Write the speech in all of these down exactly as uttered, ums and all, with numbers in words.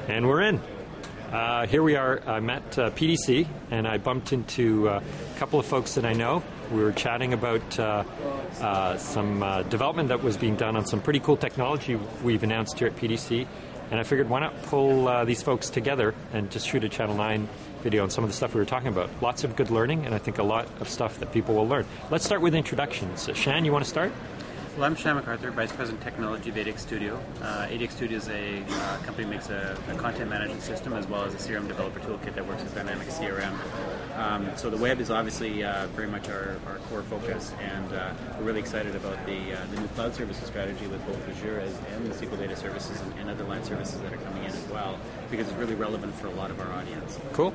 And we're in. Uh, here we are. I'm at uh, P D C, and I bumped into uh, a couple of folks that I know. We were chatting about uh, uh, some uh, development that was being done on some pretty cool technology we've announced here at P D C. And I figured, why not pull uh, these folks together and just shoot a Channel nine video on some of the stuff we were talking about. Lots of good learning, and I think a lot of stuff that people will learn. Let's start with introductions. Uh, Shan, you want to start? Well, I'm Shan MacArthur, Vice President Technology of eight X Studio. Uh, eight X Studio is a uh, company that makes a, a content management system as well as a C R M developer toolkit that works with Dynamics C R M. Um, so the web is obviously uh, very much our, our core focus, and uh, we're really excited about the, uh, the new cloud services strategy with both Azure as, and the S Q L Data Services and, and other line services that are coming in as well, because it's really relevant for a lot of our audience. Cool.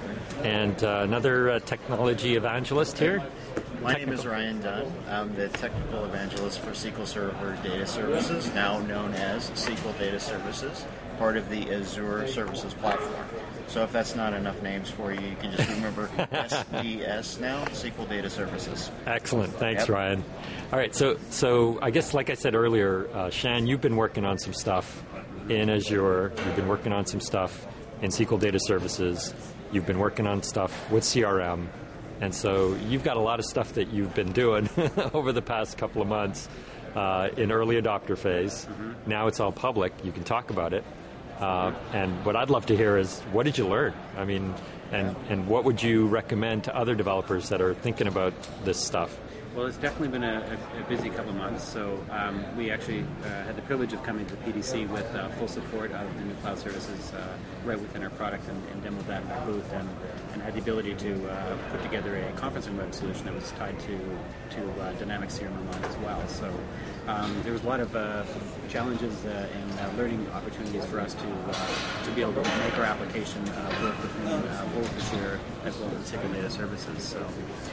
And uh, another uh, technology evangelist here. My technical. name is Ryan Dunn. I'm the technical evangelist for S Q L Server Data Services, now known as S Q L Data Services, part of the Azure Services Platform. So if that's not enough names for you, you can just remember S D S now, S Q L Data Services. Excellent. Thanks, yep. Ryan. All right, so so I guess like I said earlier, uh, Shan, you've been working on some stuff in Azure. You've been working on some stuff in S Q L Data Services. You've been working on stuff with C R M. And so you've got a lot of stuff that you've been doing over the past couple of months uh, in early adopter phase. Mm-hmm. Now it's all public. You can talk about it. Uh, and what I'd love to hear is, what did you learn? I mean, and, and what would you recommend to other developers that are thinking about this stuff? Well, it's definitely been a, a busy couple of months. So um, we actually uh, had the privilege of coming to P D C with uh, full support of the new cloud services uh, right within our product, and, and demoed that in our booth, and, and had the ability to uh, put together a conferencing web solution that was tied to to uh, Dynamics C R M Online as well. So um, there was a lot of uh, challenges uh, and uh, learning opportunities for us to uh, to be able to make our application uh, work within uh, both Azure as well as the S Q L Data Services. So.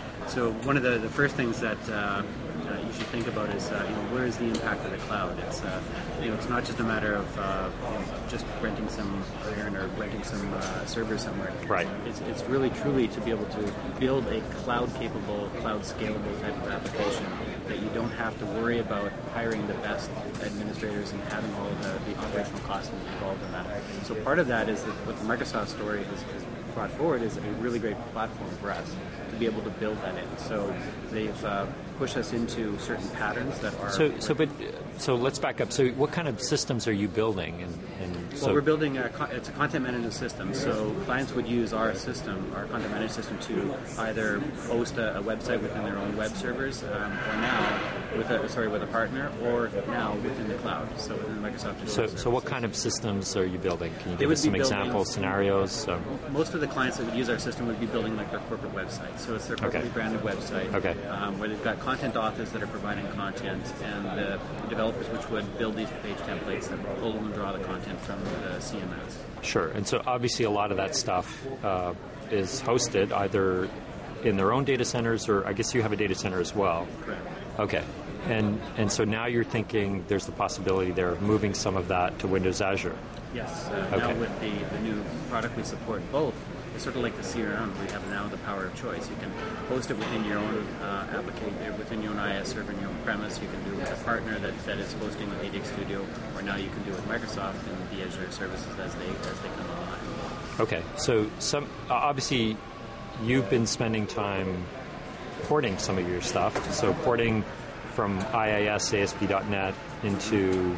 So one of the, the first things that uh, uh, you should think about is, uh, you know, where is the impact of the cloud? It's, uh, you know, it's not just a matter of uh, you know, just renting some iron or renting some uh, server somewhere. Right. It's, it's really truly to be able to build a cloud-capable, cloud-scalable type of application that you don't have to worry about hiring the best administrators and having all of the, the operational costs involved in that. So part of that is that what the Microsoft story has, has brought forward is a really great platform for us to be able to build that in. So they've uh, pushed us into certain patterns that are... So, so, but, so let's back up. So what kind of systems are you building? And, and so well, we're building a, it's a content management system. So clients would use our system, our content management system, to either host a, a website within their own web servers, um, or now with a sorry with a partner, or now within the cloud. So within the Microsoft Azure. So, so what kind of systems are you building? Can you give us some examples, scenarios? So. Most of the clients that would use our system would be building like their corporate website. So it's their corporately okay. branded website, okay. um, where they've got content authors that are providing content, and the developers which would build these page templates that pull and draw the content from the C M S. Sure, and so obviously a lot of that stuff uh, is hosted either in their own data centers, or I guess you have a data center as well. Correct. Okay, and and so now you're thinking there's the possibility there of moving some of that to Windows Azure. Yes, uh, okay. Now with the, the new product we support both. It's sort of like the C R M. We have now the power of choice. You can host it within your own uh, application, within your own I S server in your own premise. You can do it with a partner that, that is hosting with eight X Studio, or now you can do it with Microsoft and the Azure services as they as they come online. Okay, so some uh, obviously you've been spending time porting some of your stuff. So porting from I I S A S P dot net into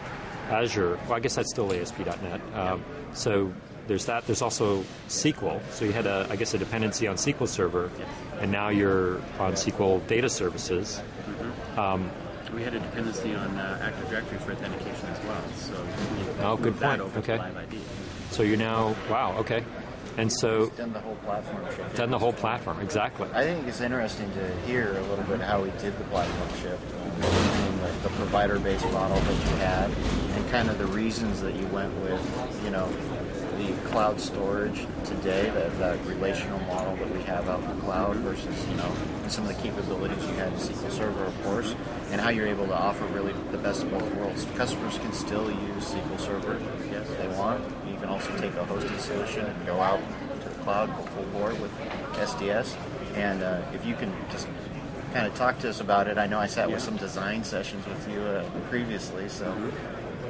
Azure. Well, I guess that's still A S P dot net. Um, so there's that. There's also S Q L. So you had, a, I guess, a dependency on S Q L Server, yes. and now you're on S Q L Data Services. Mm-hmm. Um, we had a dependency on uh, Active Directory for authentication as well. So we oh, good point. Okay. Live I D. So you're now, wow, okay. And so... It's done the whole platform shift. Done the whole platform, exactly. I think it's interesting to hear a little bit how we did the platform shift. The, the provider-based model that you had, and kind of the reasons that you went with, you know, the cloud storage today, that, that relational model that we have out in the cloud versus, you know, some of the capabilities you had in S Q L Server, of course, and how you're able to offer really the best of both worlds. Customers can still use S Q L Server if they want. You can also take a hosted solution and go out to the cloud, go full board with S D S. And uh, if you can just kind of talk to us about it. I know I sat yeah. with some design sessions with you uh, previously, so...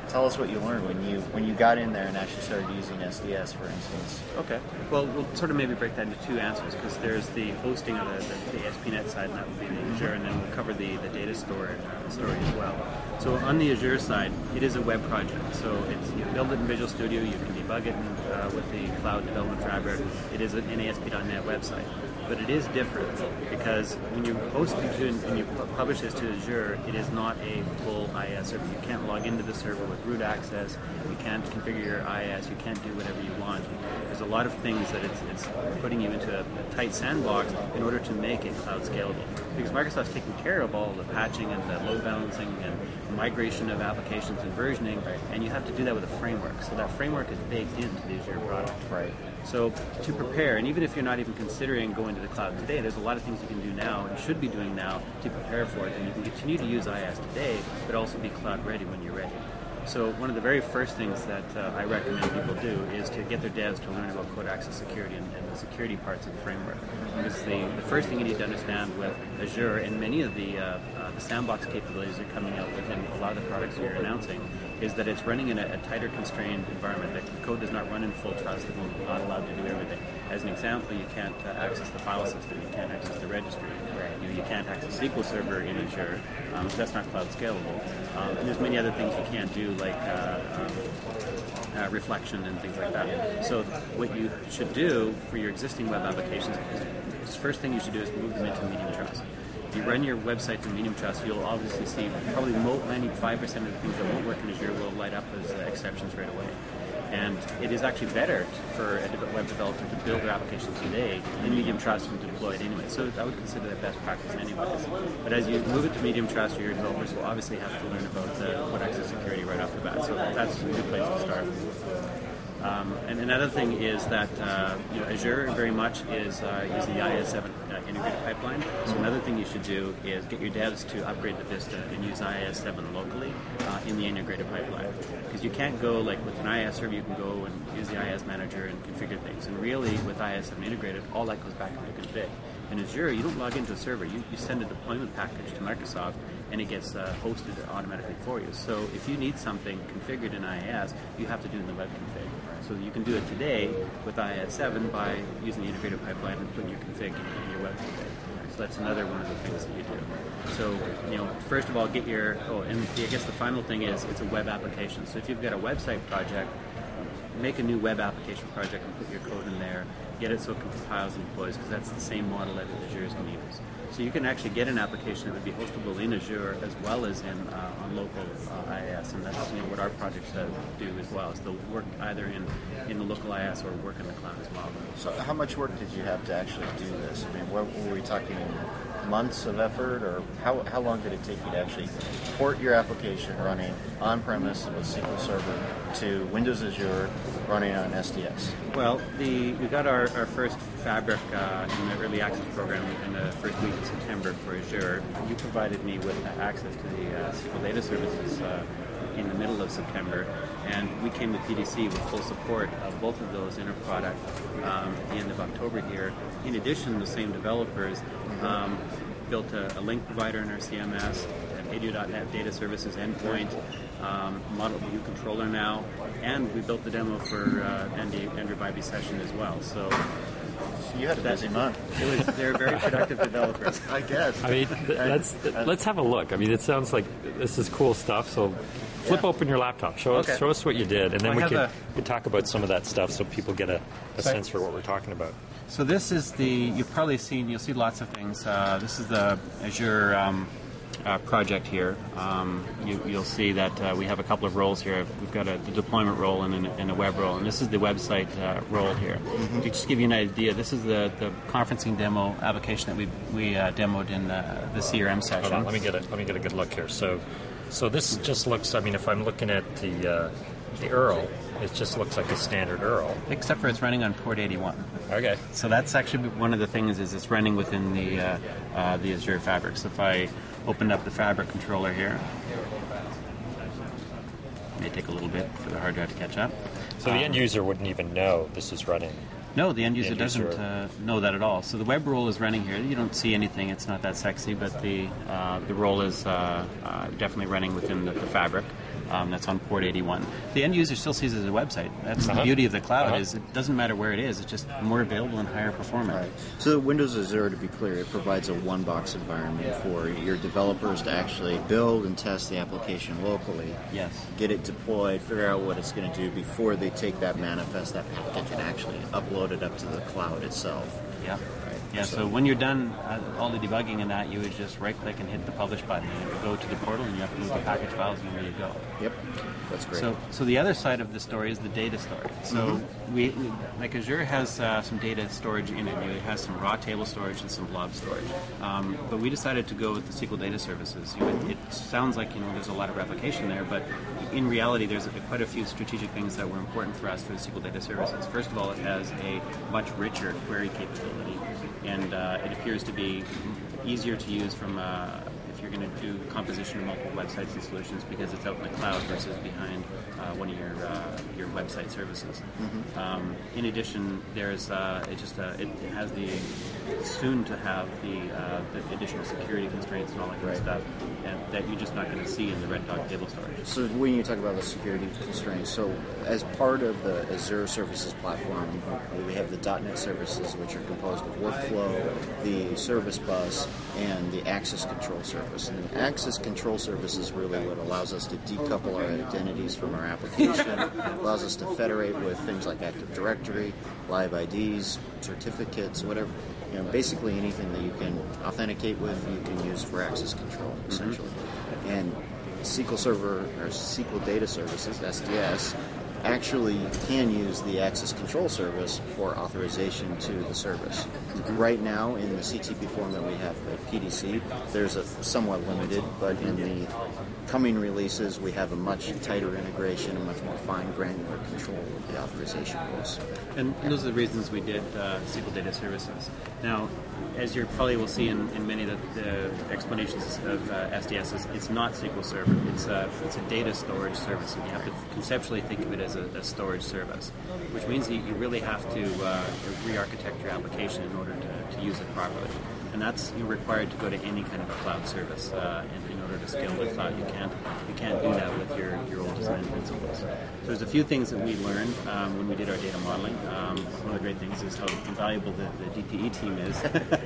tell us what you learned when you when you got in there and actually started using S D S, for instance. Okay. Well, we'll sort of maybe break that into two answers, because there's the hosting of the, the, the A S P dot net side, and that would be the Azure, and then we'll cover the, the data store uh, story as well. So on the Azure side, it is a web project. So it's you build it in Visual Studio, you can debug it in, uh, with the Cloud Development Fabric. It is an A S P dot net website. But it is different, because when you host it to, when you publish this to Azure, it is not a full I A S server. You can't log into the server with root access. You can't configure your I A S. You can't do whatever you want. There's a lot of things that it's, it's putting you into a, a tight sandbox in order to make it cloud scalable. Because Microsoft's taking care of all the patching and the load balancing and migration of applications and versioning, and you have to do that with a framework. So that framework is baked into the Azure product. Right. So to prepare, and even if you're not even considering going to the cloud today, there's a lot of things you can do now, and you should be doing now to prepare for it. And you can continue to use I A S today, but also be cloud ready when you're ready. So one of the very first things that uh, I recommend people do is to get their devs to learn about code access security and, and the security parts of the framework. Because the, the first thing you need to understand with Azure, and many of the, uh, uh, the sandbox capabilities that are coming out within a lot of the products you're announcing, is that it's running in a, a tighter constrained environment. That the code does not run in full trust, and you're not allowed to do everything. As an example, you can't uh, access the file system, you can't access the registry, you, you can't access S Q L Server in Azure, um, so that's not cloud scalable. Um, and there's many other things you can't do, like uh, um, uh, reflection and things like that. So what you should do for your existing web applications is, the first thing you should do is move them into Medium Trust. If you run your website to Medium Trust, you'll obviously see probably ninety-five percent of the things that won't work in Azure will light up as uh, exceptions right away. And it is actually better for a web developer to build their application today in Medium Trust and deploy it anyway. So I would consider that best practice anyways. But as you move it to Medium Trust, your developers will obviously have to learn about uh, code access security right off the bat. So that's a good place to start. Um, and another thing is that uh, you know, Azure very much is uh, using the I A S seven uh, integrated pipeline. So another thing you should do is get your devs to upgrade to Vista and use I A S seven locally uh, in the integrated pipeline. Because you can't go, like with an I A S server, you can go and use the I A S manager and configure things. And really, with I A S seven integrated, all that goes back into config. In Azure, you don't log into a server. You, you send a deployment package to Microsoft, and it gets uh, hosted automatically for you. So if you need something configured in I A S, you have to do it in the web config. So you can do it today with I A S seven by using the integrated pipeline and putting your config in, in your web config. So that's another one of the things that you do. So, you know, first of all, get your, oh, and I guess the final thing is it's a web application. So if you've got a website project, make a new web application project and put your code in there. Get it so it compiles and deploys, because that's the same model that Azure is going to use. So you can actually get an application that would be hostable in Azure as well as in uh, on local uh, I A S, and that's you know, what our projects uh, do as well. Is they'll work either in, in the local I A S or work in the cloud as well. So how much work did you have to actually do this? I mean, what were we talking? Months of effort, or how, how long did it take you to actually port your application running on-premise with S Q L Server to Windows Azure running on S D S? Well, the we got our, our first Fabric uh, in the early access program in the first week of September for Azure. You provided me with access to the uh, S Q L data services uh, in the middle of September, and we came to P D C with full support of both of those in our product um, at the end of October here. In addition, the same developers um, built a, a link provider in our C M S, an A D U dot net data services endpoint, um, model view controller now, and we built the demo for uh, Andy, Andrew Bybee session as well. So you had a busy month. It was, they're very productive developers. I guess. I mean, th- let's let's have a look. I mean, it sounds like this is cool stuff. So, flip Yeah. open your laptop. Show us Okay. show us what you did, and then I we have can a- we talk about some of that stuff so people get a, a So- sense for what we're talking about. So this is the, you've probably seen, you'll see lots of things. Uh, this is the Azure um, uh, project here. Um, you, you'll see that uh, we have a couple of roles here. We've got a the deployment role and, an, and a web role, and this is the website uh, role here. Mm-hmm. To just give you an idea, this is the, the conferencing demo application that we, we uh, demoed in uh, the C R M session. Hold on, let me get a let me get a good look here. So, so this just looks. I mean, if I'm looking at the uh, the U R L, it just looks like a standard U R L. Except for it's running on port eighty-one. Okay. So that's actually one of the things is it's running within the uh, uh, the Azure Fabric. So if I opened up the Fabric controller here, it may take a little bit for the hard drive to catch up. So the end user wouldn't even know this is running. No, the end user end doesn't user- uh, know that at all. So the web role is running here. You don't see anything. It's not that sexy, but the uh, the role is uh, uh, definitely running within the, the Fabric. um, that's on port eighty-one. The end user still sees it as a website. That's Uh-huh. the beauty of the cloud, Uh-huh. is it doesn't matter where it is, it's just more available and higher performant. Right. So Windows Azure, to be clear, it provides a one-box environment for your developers to actually build and test the application locally. Yes. Get it deployed, figure out what it's going to do before they take that manifest, that package, and actually upload it up to the cloud itself. Yeah. Right. Yeah, so when you're done uh, all the debugging and that, you would just right-click and hit the publish button, and it would go to the portal, and you upload the package files, and there you go. Yep. That's great. So, so the other side of the story is the data storage. So, Mm-hmm. we, we like Azure has uh, some data storage in it. It has some raw table storage and some blob storage. Um, but we decided to go with the S Q L Data Services. You know, it, it sounds like you know there's a lot of replication there, but in reality, there's a, quite a few strategic things that were important for us for the S Q L Data Services. First of all, it has a much richer query capability, and uh, it appears to be easier to use from uh, if you're going to do composition of multiple websites and solutions, because it's out in the cloud versus behind uh, one of your uh, your website services. Mm-hmm. Um, in addition, there's uh, it just uh, it, it has the soon to have the, uh, the additional security constraints and all that kind Right. of stuff, and that you're just not going to see in the Red Dog table storage. So when you talk about the security constraints, so as part of the Azure Services platform, we have the .dot net services, which are composed of workflow, the service bus, and the access control service. And the access control service is really what allows us to decouple our identities from our application, allows us to federate with things like Active Directory, Live I Ds, certificates, whatever. You know, basically anything that you can authenticate with, you can use for access control, essentially. Mm-hmm. And S Q L Server or S Q L Data Services, S D S, actually can use the access control service for authorization to the service. Mm-hmm. Right now, in the C T P form that we have at P D C, there's a somewhat limited, but in the coming releases, we have a much tighter integration, a much more fine granular control of the authorization rules. And those are the reasons we did uh, S Q L Data Services. Now, as you probably will see in, in many of the, the explanations of uh, S D S, it's not S Q L Server. It's a, it's a data storage service, and you have to conceptually think of it as a, a storage service, which means you, you really have to uh, re-architect your application in order to, to use it properly. And that's you're required to go to any kind of a cloud service uh, in, in order to scale with cloud. You can't you can't do that with your, your old design principles. So there's a few things that we learned um, when we did our data modeling. Um, one of the great things is how invaluable the, the D P E team is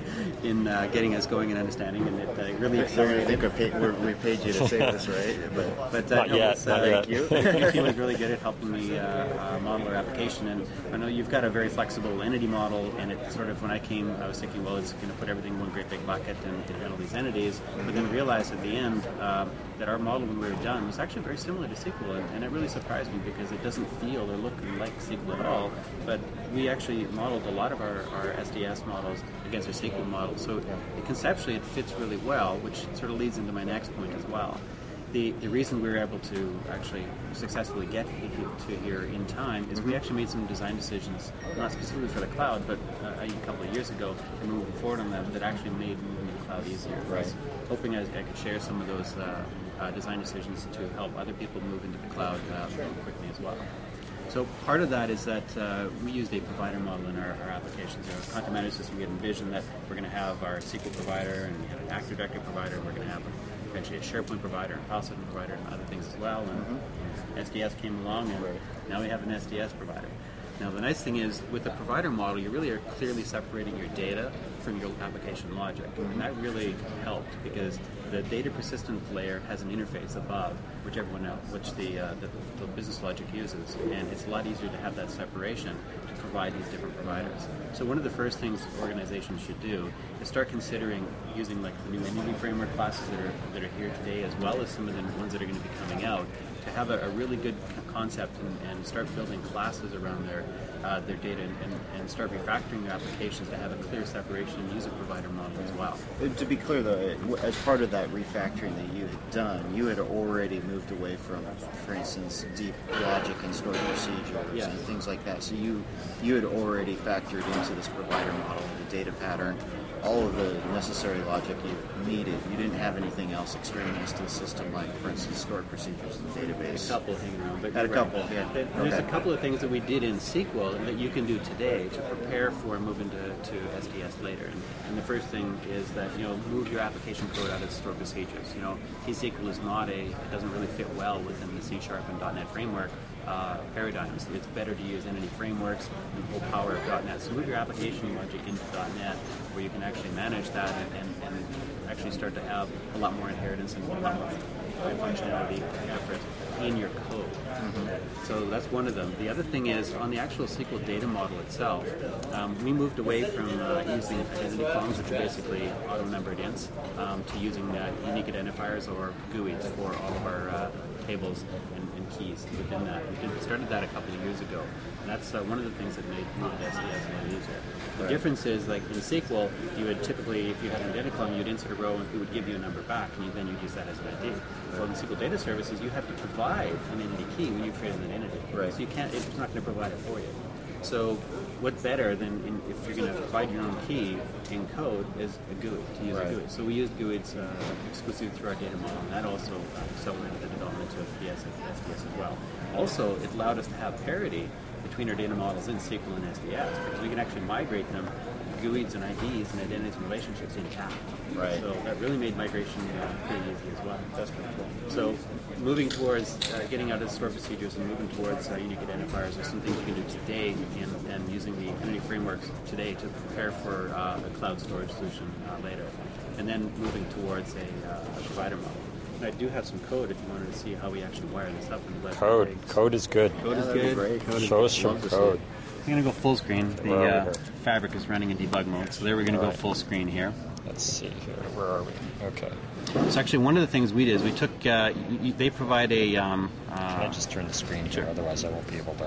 in uh, getting us going and understanding, and it uh, really I think we paid, we're, we paid you to say this, right? But, but uh, Not no, yet, it's, uh, not yet. thank you. The team was really good at helping me uh, uh, model our application, and I know you've got a very flexible entity model, and it sort of, when I came, I was thinking, well, it's going to put everything in one great big bucket and, and handle these entities, but then realized at the end uh, that our model when we were done was actually very similar to S Q L, and, and it really surprised me because it doesn't feel or look like S Q L at all, but we actually modeled a lot of our, our S D S models against our S Q L model, so it, conceptually it fits really well, which sort of leads into my next point as well. The, the reason we were able to actually successfully get to here in time is we actually made some design decisions, not specifically for the cloud, but uh, a couple of years ago, and moving forward on them, that actually made moving to the cloud easier. Right. I was hoping I, I could share some of those uh, uh, design decisions to help other people move into the cloud uh, more quickly as well. So part of that is that uh, we used a provider model in our, our applications. In our content management system, we had envisioned that we're going to have our S Q L provider and we have an Active Directory provider, and we're going to have eventually a SharePoint provider, and file system provider, and other things as well. And mm-hmm. S D S came along, and now we have an S D S provider. Now the nice thing is, with the provider model, you really are clearly separating your data from your application logic, mm-hmm. and that really helped because the data persistent layer has an interface above, which everyone else, which the, uh, the the business logic uses, and it's a lot easier to have that separation to provide these different providers. So one of the first things organizations should do is start considering using like the new entity framework classes that are that are here today, as well as some of the ones that are going to be coming out, to have a, a really good concept and, and start building classes around their uh, their data and, and, and start refactoring their applications to have a clear separation and use a provider model as well. To be clear, though, as part of that refactoring that you had done, you had already moved away from, for instance, deep logic and stored procedures Yeah. and things like that. So you you had already factored into this provider model the data pattern, all of the necessary logic you needed. You didn't have anything else extraneous to the system, like, for instance, stored procedures in the database. A couple hanging around, but Had a Right. couple, yeah. There- There's Okay. a couple of things that we did in S Q L that you can do today to prepare for moving to, to S D S later. And, and the first thing is that, you know, move your application code out of stored procedures. You know, T S Q L is not a, it doesn't really fit well within the C Sharp and .NET framework uh, paradigms. It's better to use entity frameworks and the whole power of .NET. So move your application logic into .NET where you can actually manage that and, and, and actually start to have a lot more inheritance and a lot more functionality effort in your code. Mm-hmm. So that's one of them. The other thing is on the actual S Q L data model itself, um, we moved away from uh, using identity clones, which are basically auto-numbered ints, um, to using uh, unique identifiers or G U Is for all of our uh, tables and, and keys within that. We did, started that a couple of years ago. And that's uh, one of the things that made moving to S D S a lot easier. The Right. difference is, like in S Q L, you would typically, if you had an identity clone, you'd insert a row and it would give you a number back, and you, then you'd use that as an I D. Well, in S Q L data services, you have to provide an entity key when you create an identity. Right. So you can't, it's not going to provide it for you. So what's better than in, if you're going to provide your own key in code is a G U I, to use Right. a G U I. So we use G U Is uh, exclusively through our data model, and that also uh, accelerated the development of S D S and S D S as well. Also, it allowed us to have parity between our data models in S Q L and S D S, because we can actually migrate them, G U Is and I Ds and identities and relationships intact. Right. So that really made migration uh, pretty easy as well. That's pretty cool. So moving towards uh, getting out of stored procedures and moving towards uh, unique identifiers are some things you can do today, and, and using the entity frameworks today to prepare for uh, a cloud storage solution uh, later. And then moving towards a, uh, a provider model. And I do have some code if you wanted to see how we actually wire this up in the web. Code. configs. Code is good. Code is Yeah, that'd be good. great. Code is Show us some Love to see code. it. I'm going to go full screen. The Where are we uh, here? fabric is running in debug mode, so there we're going to go Right. full screen here. Let's see here. Where are we? Okay. So actually, one of the things we did is we took. Uh, y- y- they provide a. Um, Can I uh, just turn the screen here? Sure. Otherwise, I won't be able to.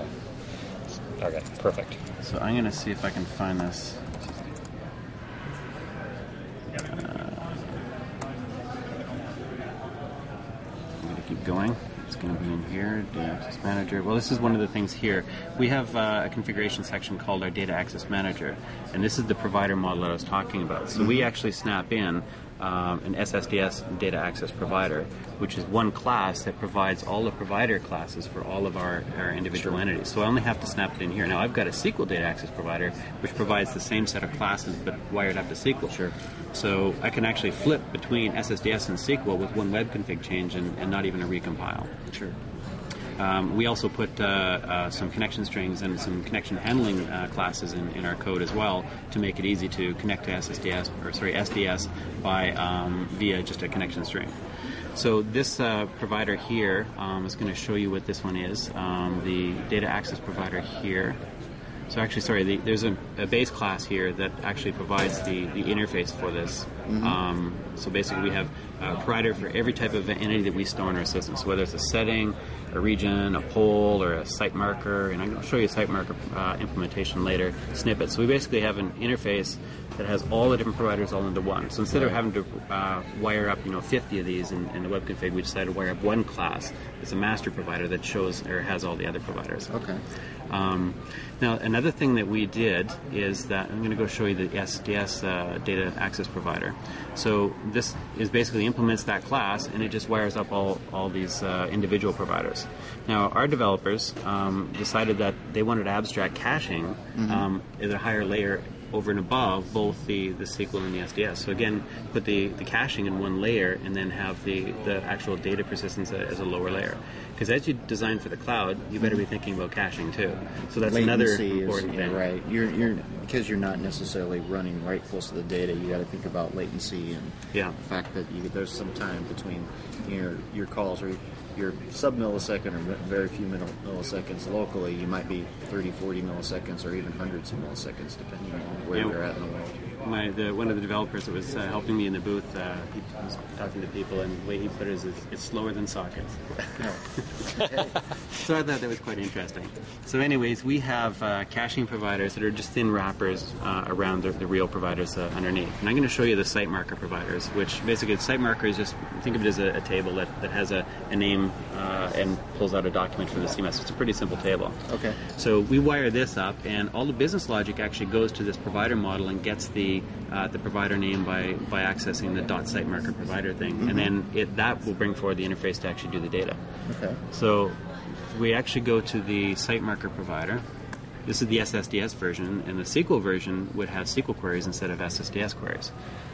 Okay. Perfect. so I'm going to see if I can find this. I'm going to keep going. It's going to be in here, Data Access Manager. Well, this is one of the things here. We have uh, a configuration section called our Data Access Manager, and this is the provider model that I was talking about. So we actually snap in um, an S S D S data access provider, which is one class that provides all the provider classes for all of our, our individual entities. So I only have to snap it in here. Now I've got a S Q L data access provider, which provides the same set of classes but wired up to S Q L. Sure. So I can actually flip between S S D S and S Q L with one web config change and, and not even a recompile. Sure. Um, we also put uh, uh, some connection strings and some connection handling uh, classes in, in our code as well to make it easy to connect to S S D S or sorry S D S by um, via just a connection string. So this uh, provider here um, is going to show you what this one is. Um, the data access provider here. So actually, sorry, the, there's a, a base class here that actually provides the, the interface for this. Mm-hmm. Um, so basically, we have a provider for every type of entity that we store in our system. So whether it's a setting, a region, a poll, or a site marker, and I'm going to show you a site marker uh, implementation later, snippet. So we basically have an interface that has all the different providers all into one. So instead of having to uh, wire up, you know, fifty of these in, in the web config, we decided to wire up one class. It's a master provider that shows or has all the other providers. Okay. Um, now, another thing that we did is that I'm going to go show you the S D S uh, data access provider. So this is basically implements that class, and it just wires up all, all these uh, individual providers. Now, our developers um, decided that they wanted to abstract caching mm-hmm. um, at a higher layer over and above both the, the S Q L and the S D S. So again, put the, the caching in one layer and then have the, the actual data persistence as a lower layer. Because as you design for the cloud, you better be thinking about caching too. So that's another Latency important is, yeah, thing. right. You're, you're because you're not necessarily running right close to the data. You got to think about latency and Yeah. the fact that you, there's some time between your your calls or your sub millisecond or very few milliseconds locally. You might be thirty, forty milliseconds or even hundreds of milliseconds depending on where Yeah. you're at in the world. My the, one of the developers that was uh, helping me in the booth, uh, he was talking to people, and the way he put it is, it's, it's slower than sockets. So I thought that was quite interesting. So anyways, we have uh, caching providers that are just thin wrappers uh, around the, the real providers uh, underneath. And I'm going to show you the site marker providers, which basically the site marker is just, think of it as a, a table that, that has a, a name uh, and pulls out a document from the C M S. It's a pretty simple table. Okay. So we wire this up, and all the business logic actually goes to this provider model and gets the uh, the provider name by, by accessing the dot site marker provider thing, mm-hmm. and then it, that will bring forward the interface to actually do the data. Okay. So we actually go to the site marker provider. This is the S S D S version, and the S Q L version would have S Q L queries instead of S S D S queries.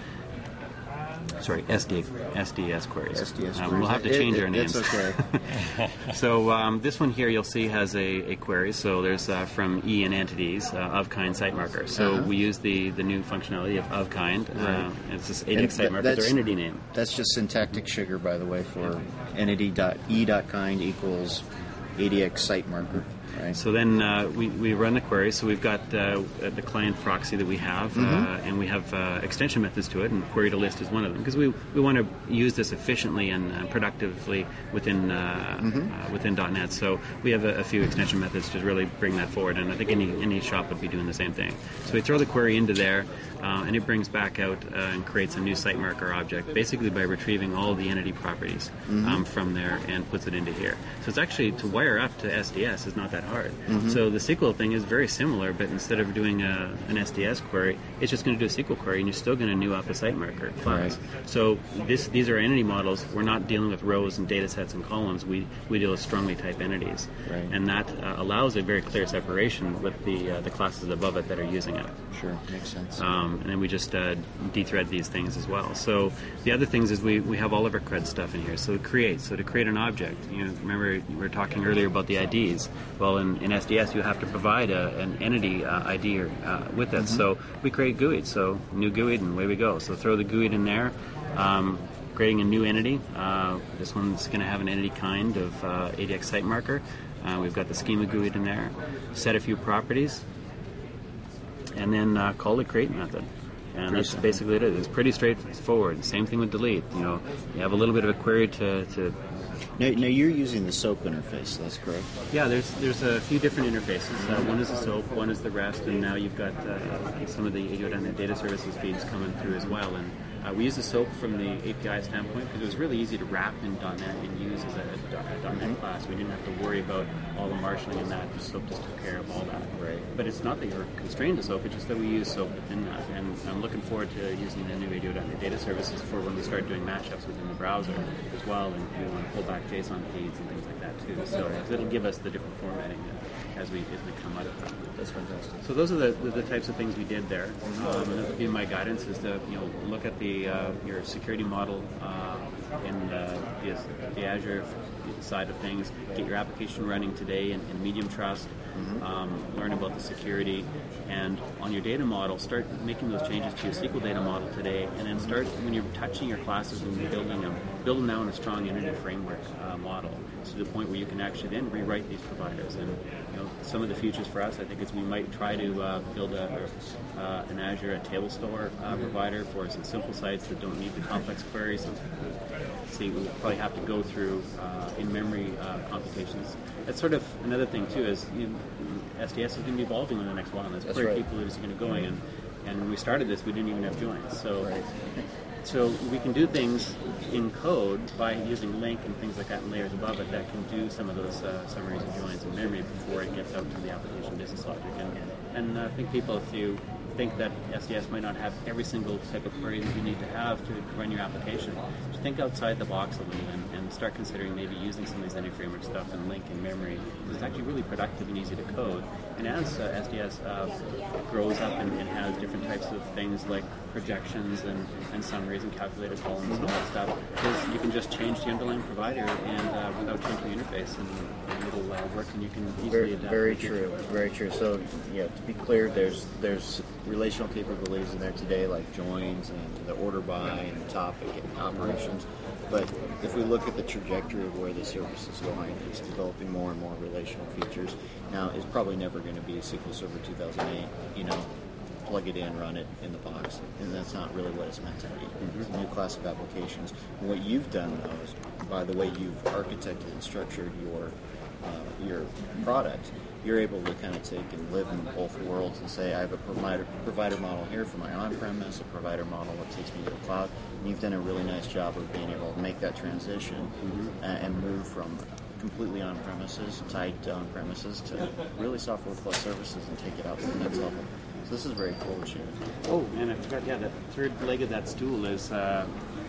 Sorry, S D, S D S queries. S D S um, queries. We'll have to It- change it- our names. It's okay. So um, this one here you'll see has a, a query. So there's uh, from E and entities uh, of kind site marker. So Uh-huh. we use the, the new functionality of of kind. Uh, Right. and it's this A D X site And marker, their that's- entity name. That's just syntactic sugar, by the way, for entity.e.kind equals A D X site marker. Right. So then uh, we, we run the query. So we've got uh, the client proxy that we have, Mm-hmm. uh, and we have uh, extension methods to it, and query to list is one of them because we, we want to use this efficiently and uh, productively within uh, Mm-hmm. uh, within .dot net. So we have a, a few extension methods to really bring that forward, and I think any any shop would be doing the same thing. So we throw the query into there, uh, and it brings back out uh, and creates a new site marker object, basically by retrieving all the entity properties Mm-hmm. um, from there and puts it into here. So it's actually to wire up to S D S is not that hard. So the S Q L thing is very similar, but instead of doing a, an S D S query, it's just going to do a S Q L query, and you're still going to new up a site marker class. Right. So this these are entity models. We're not dealing with rows and data sets and columns. We we deal with strongly typed entities, Right. and that uh, allows a very clear separation with the uh, the classes above it that are using it. Sure, makes sense. Um, and then we just uh, dethread these things as well. So the other things is we, we have all of our CRUD stuff in here. So create. So to create an object, you know, remember we were talking earlier about the I Ds. Well, in, in S D S you have to provide a, an entity uh, I D or, uh, with it. So we create G U I D. So new G U I D, and away we go. So throw the G U I D in there. Um, creating a new entity. Uh, this one's going to have an entity kind of uh, A D X site marker. Uh, we've got the schema G U I D in there. Set a few properties. And then uh, call the create method. And that's basically it. It's pretty straightforward. Same thing with delete. You know, you have a little bit of a query to, to Now, now you're using the SOAP interface, that's correct? yeah. There's there's a few different interfaces. Uh, one is the SOAP, one is the REST, and now you've got uh, some of the A D O dot net data services feeds coming through as well. And uh, we use the SOAP from the A P I standpoint because it was really easy to wrap in .NET and use as a, a .NET class. We didn't have to worry about all the marshalling and that. SOAP just took care of all that. Right. But it's not that you're constrained to SOAP, it's just that we use SOAP within that. And I'm looking forward to using the new A D O dot net data services for when we start doing matchups within the browser as well, and we want to pull back JSON feeds and things like that too. So it'll give us the different formatting as we as we come out of that. That's fantastic. So those are the, the, the types of things we did there. Um, and that would be my guidance is to you know look at the uh, your security model uh, in uh, the, the Azure side of things. Get your application running today in, in medium trust. Um, learn about the security, and on your data model, start making those changes to your S Q L data model today, and then start when you're touching your classes and building them, build them now in a strong entity framework uh, model, to the point where you can actually then rewrite these providers. And you know, some of the futures for us, I think, is we might try to uh, build a, uh, an Azure a table store uh, provider for some simple sites that don't need the complex queries. So, see, we'll probably have to go through uh, in-memory uh, computations. That's sort of another thing too. Is you know, S D S is going to be evolving in the next while, and that's, That's where right. people are going to go going. And, and when we started this, we didn't even have joins. So, so we can do things in code by using link and things like that and layers above it that can do some of those uh, summaries and joins in memory before it gets out to the application business logic. And, and uh, I think people, if you think that S D S might not have every single type of query that you need to have to run your application, just think outside the box a little and, and start considering maybe using some of these entity framework stuff and link in memory. It's actually really productive and easy to code. And as uh, S D S uh, grows up and, and has different types of things like projections and, and summaries and calculated columns and all that stuff, is you can just change the underlying provider and uh, without changing the interface, and, and it'll uh, work, and you can easily Very, adapt. very it. true. Very true. So, yeah, to be clear, there's there's relational capabilities in there today, like joins and the order by and the topic and operations. But if we look at the trajectory of where the service is going, it's developing more and more relational features. Now, it's probably never going to be S Q L Server two thousand eight. You know, plug it in, run it in the box, and that's not really what it's meant to be. It's a new class of applications. And what you've done, though, is by the way you've architected and structured your uh, your product, you're able to kind of take and live in both worlds and say, I have a provider provider model here for my on-premise, a provider model that takes me to the cloud. And you've done a really nice job of being able to make that transition mm-hmm. and, and move from completely on-premises, tied to on-premises, to really software plus services and take it out to the next level. So this is very cool, Shannon. Oh, and I forgot, yeah, the third leg of that stool is uh,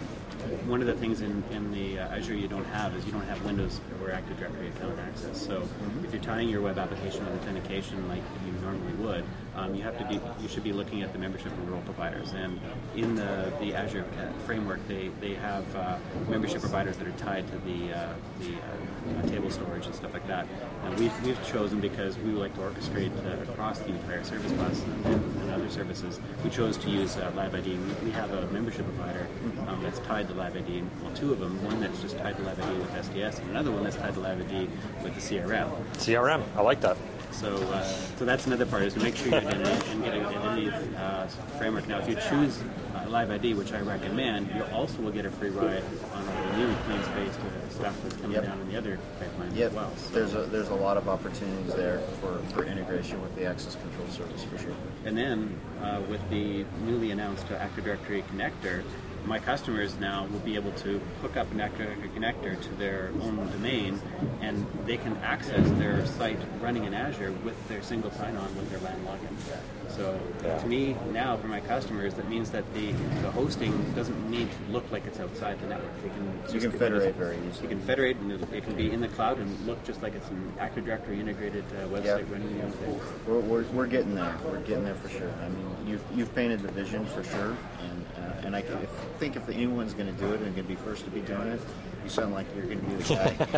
one of the things in, in the uh, Azure you don't have is you don't have Windows or Active Directory account access. So mm-hmm. if you're tying your web application with authentication like you normally would, um, you have to be you should be looking at the membership and role providers. And in the, the Azure framework, they they have uh, membership providers that are tied to the uh, the uh, table storage and stuff like that. And we've we've chosen because we like to orchestrate uh, across the entire service bus and, and other services. We chose to use uh, LiveID. We, we have a membership provider um, that's tied to LiveID. Well, two of them. One that's just tied to LiveID with S D S, and another one that's tied to LiveID with the C R M. C R M, I like that. So, uh, so that's another part, is to make sure you're in and get an identity uh, framework. Now, if you choose uh, LiveID, which I recommend, you also will get a free ride on all the new Plains-based stuff that's coming yep. down in the other pipelines yep. as well. So, there's a there's a lot of opportunities there for, for integration with the access control service for sure. And then uh, with the newly announced uh, Active Directory connector, my customers now will be able to hook up an Active Directory connector to their own domain, and they can access their site running in Azure with their single sign-on with their LAN login. So yeah. to me, now for my customers, that means that the, the hosting doesn't need to look like it's outside the network. They can you can federate very easily. You can federate, and it can be in the cloud and look just like it's an Active Directory integrated uh, website yep. running the own thing. We're, we're, we're getting there. We're getting there for sure. I mean, you've, you've painted the vision for sure, and uh, and I can, if, think if anyone's going to do it and going to be first to be doing it, you sound like you're going to be the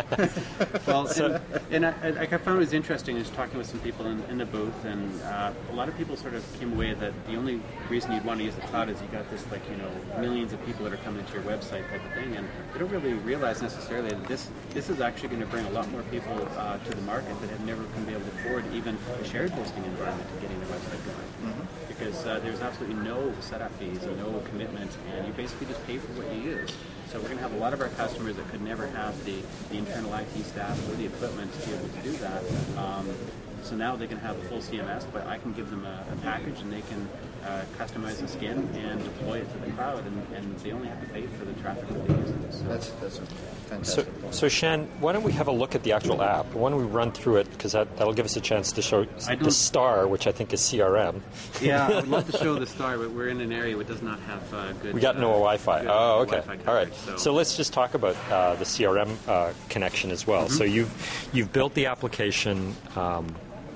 guy. Well, and, and I, I found it was interesting is talking with some people in, in the booth, and uh, a lot of people sort of came away that the only reason you'd want to use the cloud is you got this, like, you know, millions of people that are coming to your website type of thing, and they don't really realize necessarily that this this is actually going to bring a lot more people uh, to the market that have never going to be able to afford even a shared hosting environment to getting their website going. Mm-hmm. Because uh, there's absolutely no setup fees and no commitment, and you basically just pay for what you use. So we're going to have a lot of our customers that could never have the, the internal I T staff or the equipment to be able to do that. Um, so now they can have a full C M S, but I can give them a, a package, and they can uh, customize the skin and deploy it to the cloud, and, and they only have to pay for the traffic that they use. So that's, that's a fantastic so, point. So, Shan, why don't we have a look at the actual app? Why don't we run through it, because that, that'll give us a chance to show the star, which I think is C R M. Yeah, I would love to show the star, but we're in an area that does not have uh, good... We got no uh, Wi-Fi. Oh, okay. Wi-Fi All right. So. so let's just talk about uh, the C R M uh, connection as well. Mm-hmm. So you've, you've built the application um,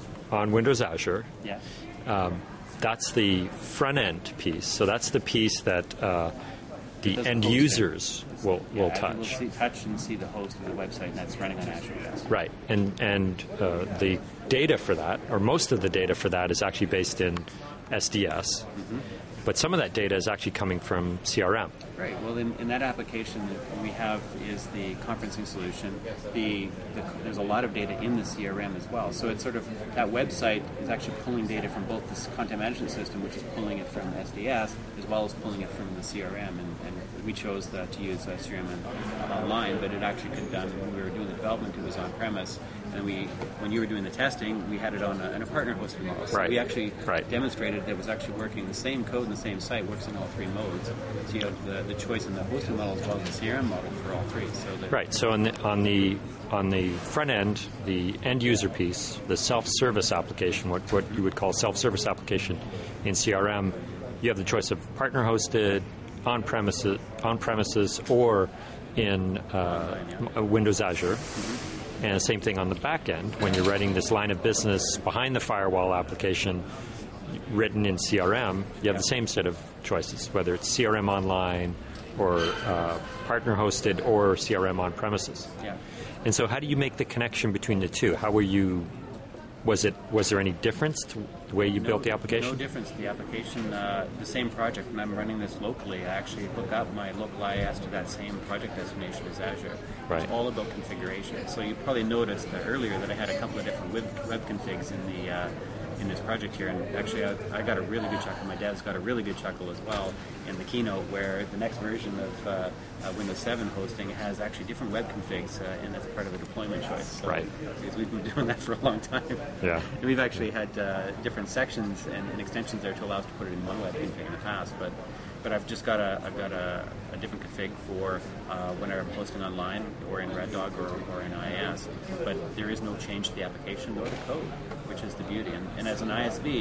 on Windows Azure. Yeah. Um, that's the front-end piece. So that's the piece that uh, the end users will, yeah, will touch. Will see, touch and see the host of the website, and that's running on Azure. Yes. Right. And, and uh, the data for that, or most of the data for that, is actually based in S D S. Mm-hmm. But some of that data is actually coming from C R M. Right. Well, in, in that application that we have is the conferencing solution. The, the there's a lot of data in the C R M as well. So it's sort of that website is actually pulling data from both this content management system, which is pulling it from S D S, as well as pulling it from the C R M. And, and we chose the, to use uh, C R M in, uh, online, but it actually could be done when we were doing the development. It was on premise. And we, when you were doing the testing, we had it on a, on a partner hosted model. So right. we actually right. demonstrated that it was actually working. The same code and the same site works in all three modes. So you have the, the choice in the hosting model as well as the C R M model for all three. So that right. So on the on the on the front end, the end user piece, the self-service application, what what you would call self-service application in C R M, you have the choice of partner hosted, on premises, on premises, or in uh, Online, yeah. Windows Azure. Mm-hmm. And the same thing on the back end when you're writing this line of business behind the firewall application written in C R M. You have the same set of choices, whether it's C R M online or uh, partner hosted or C R M on premises. Yeah. And so, how do you make the connection between the two? How were you? Was it? Was there any difference to the way you no, built the application? No difference. The application, uh, the same project. When I'm running this locally, I actually hook up my local I S to that same project destination as Azure. Right. It's all about configuration. So you probably noticed uh, earlier that I had a couple of different web, web configs in the uh, in this project here, and actually I, I got a really good chuckle. My dad's got a really good chuckle as well in the keynote, where the next version of uh, uh, Windows seven hosting has actually different web configs, uh, and that's part of the deployment choice. So, right. Because we've been doing that for a long time. Yeah. And we've actually had uh, different sections and, and extensions there to allow us to put it in one web config in the past, but but I've just got a I've got a, a different config for uh, whenever I'm hosting online or in Red Dog or, or in I I S. But there is no change to the application nor the code, which is the beauty. And, and as an I S V,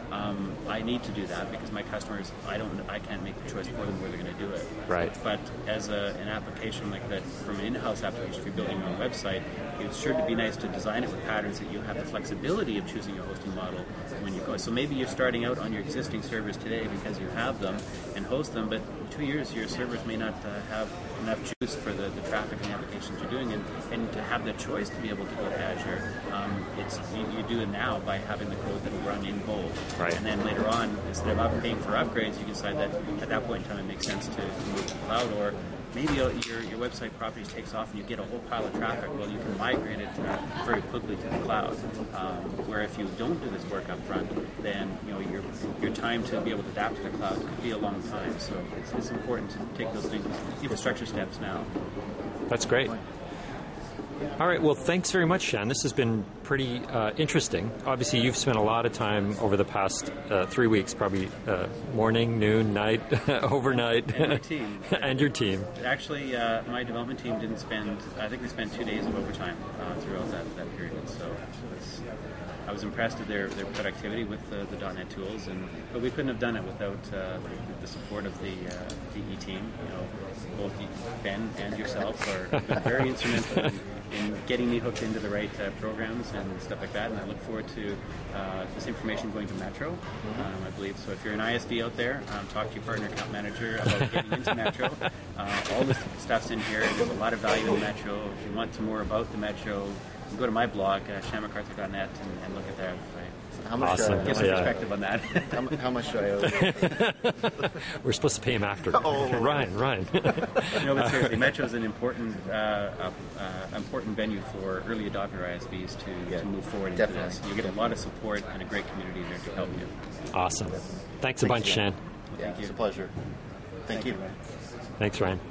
Um, I need to do that because my customers, I don't, I can't make the choice for them where they're going to do it. Right. But as a, an application like that, from an in-house application, if you're building your own website, it's sure to be nice to design it with patterns that you have the flexibility of choosing your hosting model when you go. So maybe you're starting out on your existing servers today because you have them and host them, but in two years your servers may not uh, have enough juice for the, the traffic and the applications you're doing, and, and to have the choice to be able to go to Azure, um, it's you, you do it now by having the code that will run in Bold. Right. And then later on, instead of up- paying for upgrades, you can decide that at that point in time it makes sense to move to the cloud, or maybe your, your website properties takes off and you get a whole pile of traffic. Well, you can migrate it uh, very quickly to the cloud. Um, where if you don't do this work up front, then you know your your time to be able to adapt to the cloud could be a long time. So it's, it's important to take those things, infrastructure steps now. That's great. All right. Well, thanks very much, Shan. This has been pretty uh, interesting. Obviously, you've spent a lot of time over the past uh, three weeks, probably uh, morning, noon, night, overnight. And my team. And your team. Actually, uh, my development team didn't spend, I think they spent two days of overtime uh, throughout that, that period. So it was, I was impressed with their, their productivity with the, the .dot net tools, and but we couldn't have done it without uh, the support of the uh, D E team. You know, both Ben and yourself are been very instrumental in, in getting me hooked into the right uh, programs and stuff like that. And I look forward to uh, this information going to Metro, um, I believe. So if you're an I S V out there, um, talk to your partner account manager about getting into Metro. Uh, all this stuff's in here. There's a lot of value in Metro. If you want some more about the Metro, you can go to my blog, uh, shan mcarthur dot net, and, and look at that. How much Awesome. do I Get owe? some Yeah. perspective on that. How, mu- how much do I owe you? We're supposed to pay him after. Oh. Ryan, Ryan. No, but seriously, Metro is an important uh, uh, uh, important venue for early adopter I S Vs to, Yeah, to move forward into definitely. this. You get a lot of support and a great community there to help you. Awesome. Thanks a bunch, again. Shan. Yeah, Thank you. it's a pleasure. Thank, you. Ryan. Thanks, Ryan.